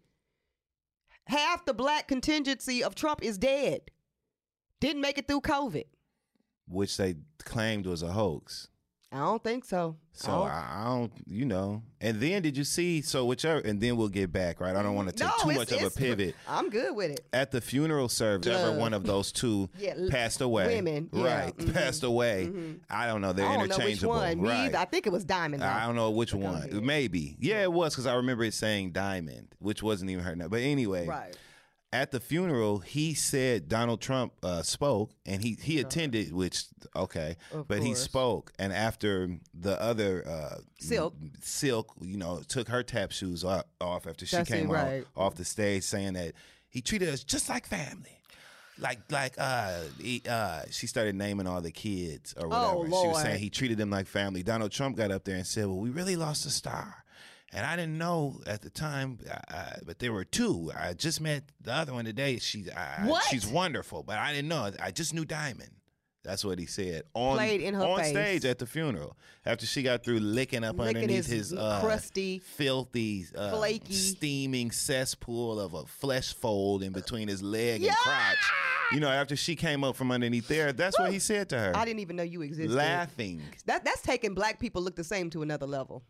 Half the black contingency of Trump is dead. Didn't make it through COVID. Which they claimed was a hoax. I don't think so. So I don't, I, I don't, you know. And then did you see? So whichever, and then we'll get back. Right. I don't want to take no, too it's- much of a it's- pivot. I'm good with it. At the funeral service, Love. ever one of those two Yeah, l- passed away. women, yeah, Right. mhm, Passed away. mhm. I don't know. They're I don't know which interchangeable. one. Me Right. either. I think it was Diamond. Though. I don't know which But go one. ahead. Maybe. Yeah, it was because I remember it saying Diamond, which wasn't even her name. But anyway, Right. at the funeral, he said Donald Trump uh, spoke, and he, he attended, which, okay, Of but he course. spoke. And after the other uh, Silk. Silk, you know, took her tap shoes off, off after she That's it, came right. off, off the stage saying that he treated us just like family. Like, like, uh, he, uh, she started naming all the kids or whatever. Oh, And she was Lord. saying he treated them like family. Donald Trump got up there and said, well, we really lost a star. And I didn't know at the time, uh, but there were two. I just met the other one today. She, I, What? She's wonderful, but I didn't know. I just knew Diamond. That's what he said on Played in her on face. stage at the funeral after she got through licking up Licking underneath his his, uh, crusty, filthy, uh, flaky- steaming cesspool of a flesh fold in between his leg Yeah! and crotch. You know, after she came up from underneath there, that's what he said to her. I didn't even know you existed. Laughing. That that's taking black people look the same to another level.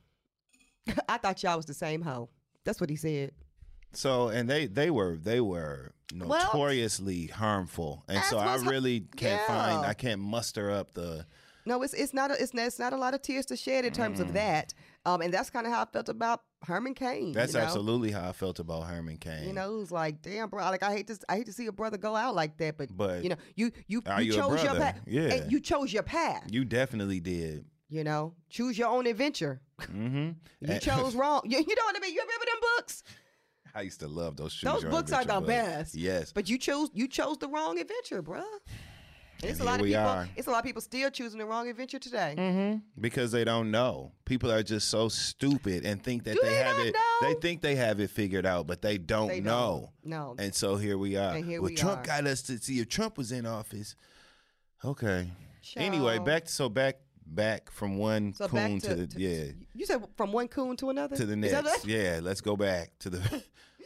I thought y'all was the same hoe. That's what he said. So and they they were they were Well, notoriously harmful, and so that's I what's ha- really can't find Yeah. I can't muster up the No, it's it's not a, it's, not- it's not a lot of tears to shed in terms of that. Um, and that's kind of how I felt about Herman Cain. That's you know? absolutely how I felt about Herman Cain. You know, it was like, damn, bro. Like I hate to, I hate to see a brother go out like that. But, But you know, you you, are you you a chose your brother? path. Yeah. And you chose your path. You definitely did. You know, choose your own adventure. Mm-hmm. You chose wrong. You, you know what I mean? You remember them books? I used to love those shoes. Those Your books are Adventure the books. best. Yes. But you chose you chose the wrong adventure, bruh. And it's And a lot here of we people. are. It's a lot of people still choosing the wrong adventure today. Mm-hmm. Because they don't know. People are just so stupid and think that Do they, they have not it. know? They think they have it figured out, but they don't They don't. know. No. And so here we are. And here well, we Trump are. got us to see if Trump was in office. Okay. Anyway, Child. back so back back from one So back coon to, to, the to- yeah You said from one coon to another. to the Is that next. what- Yeah, let's go back to the.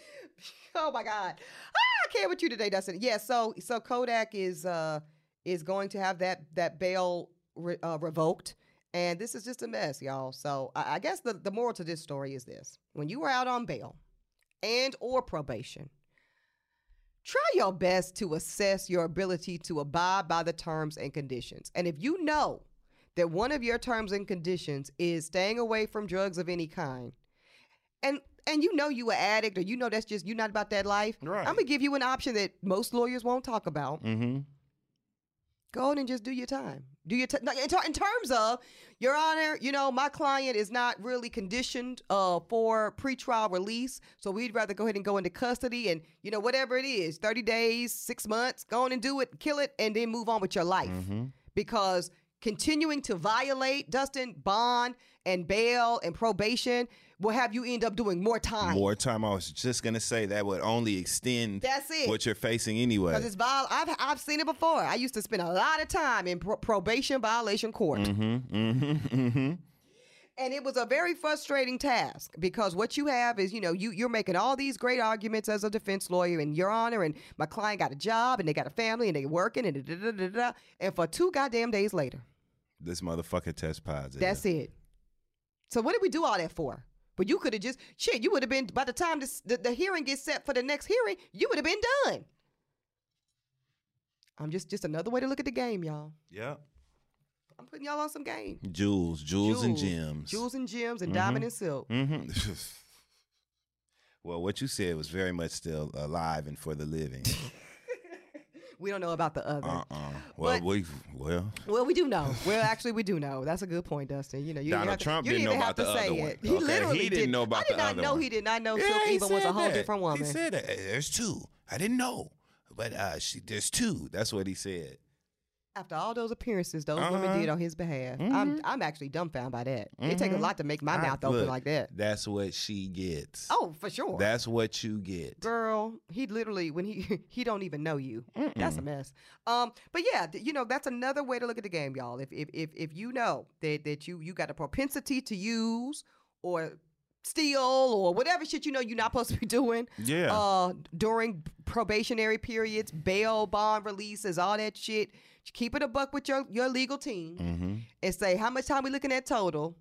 Oh my God. Ah, I can't with you today, Dustin. Yeah, so so Kodak is uh is going to have that that bail re- uh, revoked. And this is just a mess, y'all. So I, I guess the, the moral to this story is this. When you are out on bail and or probation, try your best to assess your ability to abide by the terms and conditions. And if you know that one of your terms and conditions is staying away from drugs of any kind, and and you know you an addict, or you know that's just you not about that life, Right. I'm gonna give you an option that most lawyers won't talk about. Mm-hmm. Go on and just do your time. Do your t- no, in, ter- in terms of, Your Honor, you know my client is not really conditioned uh, for pretrial release, so we'd rather go ahead and go into custody and you know whatever it is, thirty days, six months, go on and do it, kill it, and then move on with your life. Mm-hmm. Because continuing to violate, Dustin, bond and bail and probation will have you end up doing more time. More time. I was just gonna say that would only extend That's it. what you're facing anyway. Because it's viol- I've I've seen it before. I used to spend a lot of time in pro- probation violation court. Mm-hmm. Mm-hmm. Mm-hmm. And it was a very frustrating task because what you have is, you know, you, you're making all these great arguments as a defense lawyer and Your Honor, and my client got a job and they got a family and they working and da, da, da, da, da, and for two goddamn days later, This motherfucker test positive. that's it. So what did we do all that for? But you could have just, shit, you would have been, by the time this, the, the hearing gets set for the next hearing, you would have been done. I'm just, just another way to look at the game, y'all. Yeah. I'm putting y'all on some game. Jewels, jewels, and gems. Jewels and gems and Mhm. diamond and silk. Mm-hmm. Well, what you said was very much still alive and for the living. We don't know about the other. Uh-uh. Well, But- we well. Well, we do know. Well, actually, we do know. That's a good point, Dustin. You know, you didn't Donald have to- Trump you didn't even know have about to the say other one. it. He Okay, literally he didn't know about I did the not other know one. he did not know Yeah, Silk he Eva was said a whole that. different woman. He said that. There's two. I didn't know, but uh, she, there's two. That's what he said. After all those appearances those Uh-huh. women did on his behalf, I'm I'm actually dumbfounded by that. It takes a Mhm. lot to make my I- mouth open look, like that. That's what she gets. Oh, for sure. That's what you get. Girl, he literally when he he don't even know you. That's a Mm-mm. mess. Um, but yeah, th- you know that's another way to look at the game, y'all. If if if if you know that that you you got a propensity to use or steal or whatever shit you know you're not supposed to be doing. Yeah. Uh, during probationary periods, bail, bond releases, all that shit. Keep it a buck with your, your legal team Mm-hmm. and say, how much time we looking at total?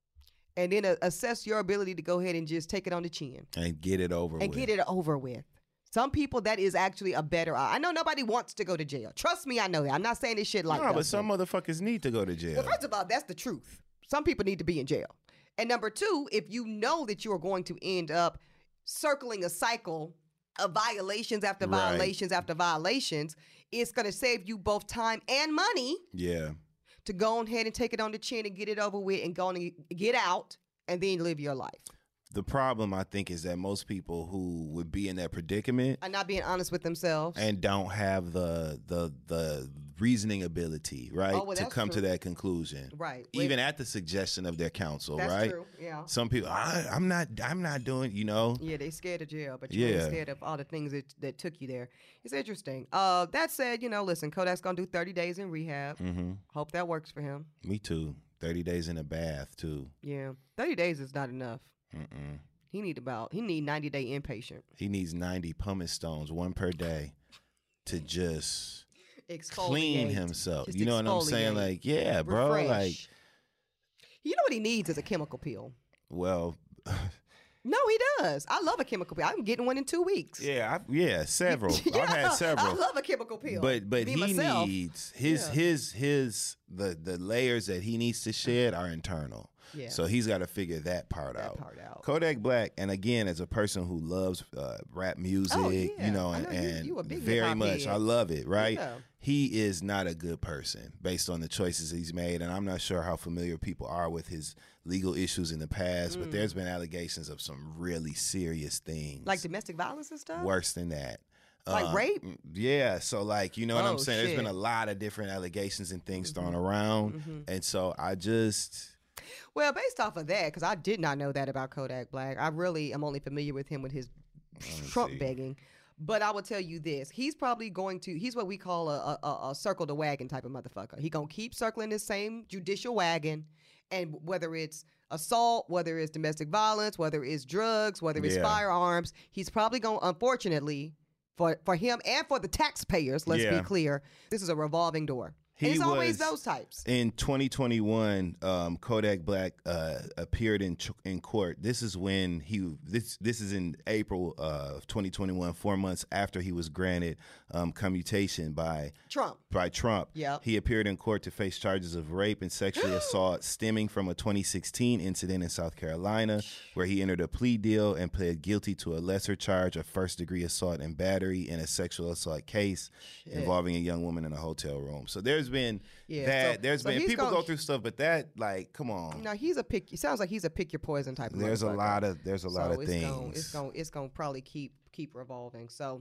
And then uh, assess your ability to go ahead and just take it on the chin. And get it over and with. get it over with. Some people, that is actually a better. I know nobody wants to go to jail. Trust me, I know that. I'm not saying this shit like that. No, but some motherfuckers need to go to jail. Well, first of all, that's the truth. Some people need to be in jail. And number two, if you know that you are going to end up circling a cycle of violations after Right. violations after violations, it's going to save you both time and money Yeah. to go ahead and take it on the chin and get it over with and go on and get out and then live your life. The problem, I think, is that most people who would be in that predicament And not being honest with themselves. and don't have the the the reasoning ability, right, Oh, well, to that's come to true. that conclusion, Right. even at the suggestion of their counsel, That's right? true, yeah. Some people, I, I'm not, I'm not doing, you know. Yeah, they scared of jail, but you Yeah. ain't scared of all the things that, that took you there. It's interesting. Uh, that said, you know, listen, Kodak's gonna do thirty days in rehab. Mm-hmm. Hope that works for him. Me too. Thirty days in a bath too. Yeah, thirty days is not enough. Mm-mm. He need about he need ninety day inpatient. He needs ninety pumice stones, one per day, to just clean Exfoliate. himself. Just You know what I'm saying? exfoliate. Like, yeah, bro. Refresh. Like, You know what he needs is a chemical peel. well, No, he does. I love a chemical peel. I'm getting one in two weeks. yeah, I, yeah, several. Yeah, I've had several. I love a chemical peel. But but Me, he myself. needs his Yeah. his his the the layers that he needs to shed are internal. Yeah. So he's got to figure that part That out. part out. Kodak Black, and again, as a person who loves uh, rap music, Oh, yeah. you know, I and, know you- and you a big very hip-hop much, head. I love it. Right? Yeah. He is not a good person based on the choices he's made, and I'm not sure how familiar people are with his legal issues in the past. But there's been allegations of some really serious things, Mm. Like domestic violence and stuff? worse than that. Like Um, rape? Yeah. So like, you know what I'm Oh, saying? There's been shit. a lot of different allegations and things thrown around. And so I just, Well, based off of that, because I did not know that about Kodak Black. I really am only familiar with him with his Trump see. begging. But I will tell you this: he's probably going to. He's what we call a, a, a circle the wagon type of motherfucker. He gonna keep circling this same judicial wagon, and whether it's assault, whether it's domestic violence, whether it's drugs, whether it's Yeah. firearms, he's probably going. Unfortunately, for for him and for the taxpayers, let's Yeah. be clear, this is a revolving door. He And it's always was- those types. in twenty twenty-one, um, Kodak Black uh, appeared in ch- in court. This is when he this this is in April of twenty twenty-one, four months after he was granted um, commutation by Trump. by Trump. Yep. He appeared in court to face charges of rape and sexual assault stemming from a twenty sixteen incident in South Carolina where he entered a plea deal and pled guilty to a lesser charge of first degree assault and battery in a sexual assault case involving a young woman in a hotel room. So there's been Yeah, that so- there's so been he's people gonna- go through stuff, but that like come on. No, he's a pick. It sounds like he's a pick your poison type of. There's a motherfucker. lot of there's a lot So of it's things. Gonna, it's gonna it's gonna probably keep keep revolving. So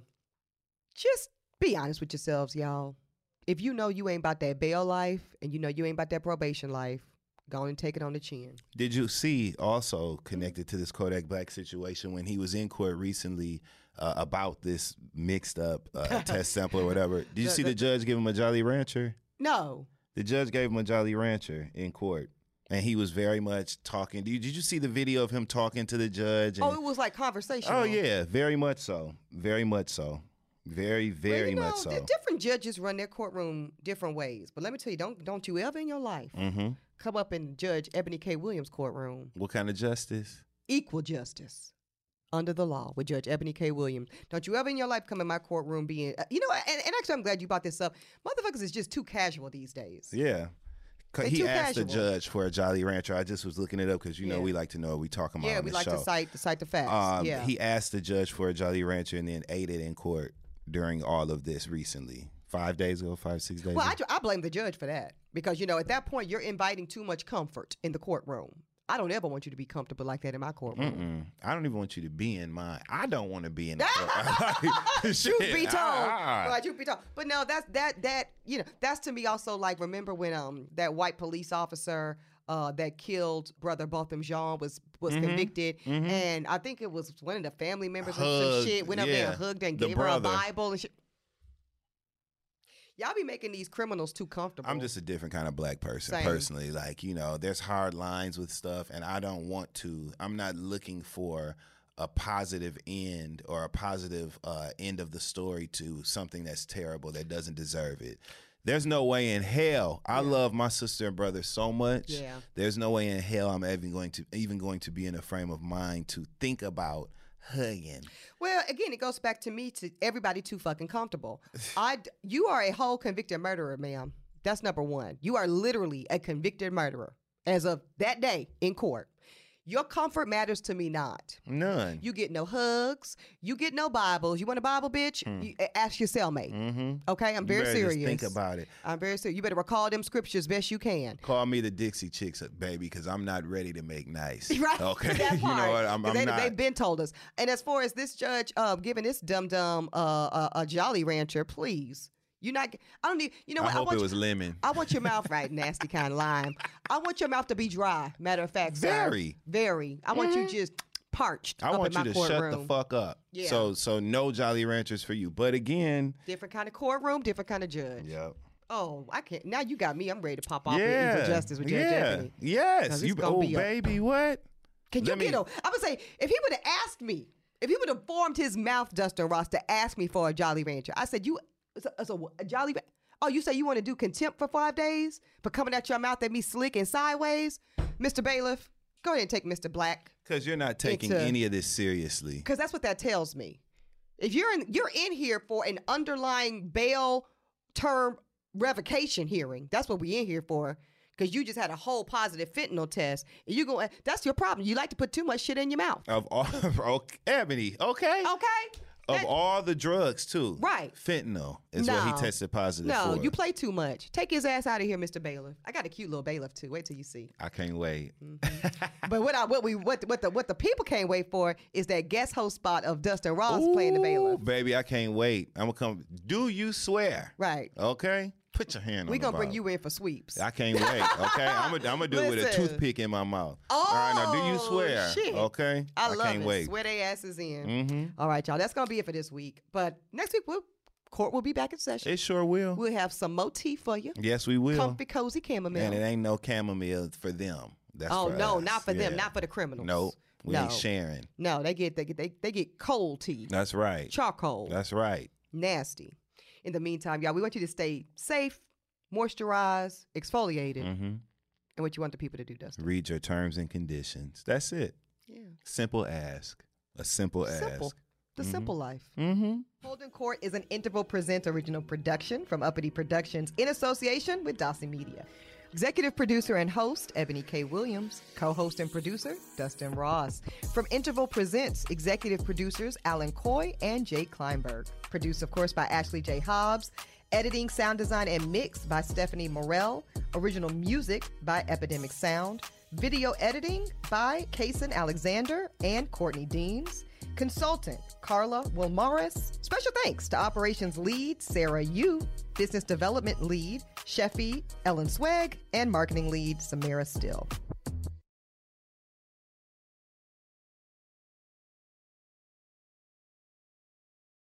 just be honest with yourselves, y'all. If you know you ain't about that bail life and you know you ain't about that probation life, go on and take it on the chin. Did you see also connected to this Kodak Black situation when he was in court recently uh, about this mixed up uh, test sample or whatever? Did you The- see the- the judge give him a Jolly Rancher? No. The judge gave him a Jolly Rancher in court, and he was very much talking. Did you, did you see the video of him talking to the judge? And, Oh, it was like conversation. oh yeah, very much so, very much so, very very you know, much so. di- different judges run their courtroom different ways. But let me tell you, don't don't you ever in your life Mm-hmm. come up in Judge Ebony K. Williams' courtroom. What kind of justice? Equal justice under the law with Judge Ebony K. Williams. Don't you ever in your life come in my courtroom being, uh, you know, and, and actually I'm glad you brought this up. Motherfuckers is just too casual these days. Yeah. 'Cause They He too asked the casual. judge for a Jolly Rancher. I just was looking it up because you know Yeah. we like to know what we talking about Yeah, on we the like show. to cite, to cite the facts. Um, yeah. He asked the judge for a Jolly Rancher and then ate it in court during all of this recently. Five days ago, five, six days well, ago. I, I blame the judge for that because, you know, at that point, you're inviting too much comfort in the courtroom. I don't ever want you to be comfortable like that in my courtroom. Mm-mm. I don't even want you to be in mine. I don't want to be in the court. Truth Shit. be told, Ah. right? Truth be told, but no, that's that that you know that's to me also like remember when um that white police officer uh that killed brother Botham Jean was was Mm-hmm. convicted, and I think it was one of the family members or some Hugged, shit went up there yeah. and hugged her and The gave brother. her a Bible and shit. Y'all be making these criminals too comfortable. I'm just a different kind of black person, Same. personally. Like, you know, there's hard lines with stuff, and I don't want to. I'm not looking for a positive end or a positive uh, end of the story to something that's terrible that doesn't deserve it. There's no way in hell. I Yeah. love my sister and brother so much. Yeah. There's no way in hell I'm even going to even going to be in a frame of mind to think about hugging. Well, again, it goes back to me to everybody too fucking comfortable. I, you are a whole convicted murderer, ma'am. That's number one. You are literally a convicted murderer as of that day in court. Your comfort matters to me not. None. You get no hugs. You get no Bibles. You want a Bible, bitch? Mm. You, ask your cellmate. Mm-hmm. Okay, I'm You very better just serious. think about it. I'm very serious. You better recall them scriptures best you can. Call me the Dixie Chicks, baby, because I'm not ready to make nice. Right. Okay. That part. You know what? I'm, 'Cause I'm they, not. They've been told us. And as far as this judge uh, giving this dum dum uh, uh, a Jolly Rancher, please. You're not. I don't need. You know I what? hope want it was you, lemon. I want your mouth right, nasty kind of lime. I want your mouth to be dry. Matter of fact, sir. Very. very. I want you just parched. I up want in you my to shut courtroom. the fuck up. Yeah. So so no Jolly Ranchers for you. But again, Different kind of courtroom, different kind of judge. yep. Oh, I can't. Now you got me. I'm ready to pop off Yeah. with evil justice with Judge yeah. Anthony. 'Cause Yes. it's You gonna oh be a- baby, what? Can you Let me- get him? I would say if he would have asked me, if he would have formed his mouth, Dustin Ross, to ask me for a Jolly Rancher, I said, "You, so, so a Jolly? Ra- Oh, you say you want to do contempt for five days for coming at your mouth at me slick and sideways, Mister Bailiff? Go ahead and take Mister Black, Because you're not taking Into- any of this seriously. because that's what that tells me. If you're in, you're in here for an underlying bail term revocation hearing. That's what we in here for. Because you just had a whole positive fentanyl test, and you go. That's your problem. You like to put too much shit in your mouth. Of all, okay, Ebony, okay? Okay. Of That- all the drugs, too. Right. Fentanyl is what he No. tested positive No, for. you play too much. Take his ass out of here, Mister Bailiff. I got a cute little bailiff too. Wait till you see. I can't wait. But what I what we what what the what the people can't wait for is that guest host spot of Dustin Ross playing the Ooh, bailiff. baby, I can't wait. I'm going to come. Do you swear? Right. Okay? Put your hand on We the gonna bring bottle. you in for sweeps. I can't wait. Okay, I'm gonna I'm gonna do it with a Listen. toothpick in my mouth. Oh, all right, now do you swear? shit. Okay, I love can't it. wait. Swear they asses in. Mm-hmm. All right, y'all. That's gonna be it for this week. But next week, we'll, court will be back in session. It sure will. We'll have some motif for you. Yes, we will. Comfy, cozy chamomile. And it ain't no chamomile for them. That's oh for no, us. not for them, Yeah. not for the criminals. Nope, we no. ain't sharing. No, they get they get they, they get cold tea, That's right. charcoal, That's right. nasty. In the meantime, y'all, we want you to stay safe, moisturized, exfoliated, Mm-hmm. and what you want the people to do, Dustin. Read your terms and conditions. That's it. Yeah, Simple ask. A simple, simple. ask. The simple life. Mm-hmm. Holden Court is an Interval Present original production from Uppity Productions in association with Dawson Media. Executive producer and host, Ebony K. Williams. Co-host and producer, Dustin Ross. From Interval Presents, executive producers, Alan Coy and Jake Kleinberg. Produced, of course, by Ashley J. Hobbs. Editing, sound design, and mix by Stephanie Morell. Original music by Epidemic Sound. Video editing by Kason Alexander and Courtney Deans. Consultant, Carla Wilmaris. Special thanks to Operations Lead, Sarah Yu. Business Development Lead, Sheffy Ellen Swag. And Marketing Lead, Samara Still.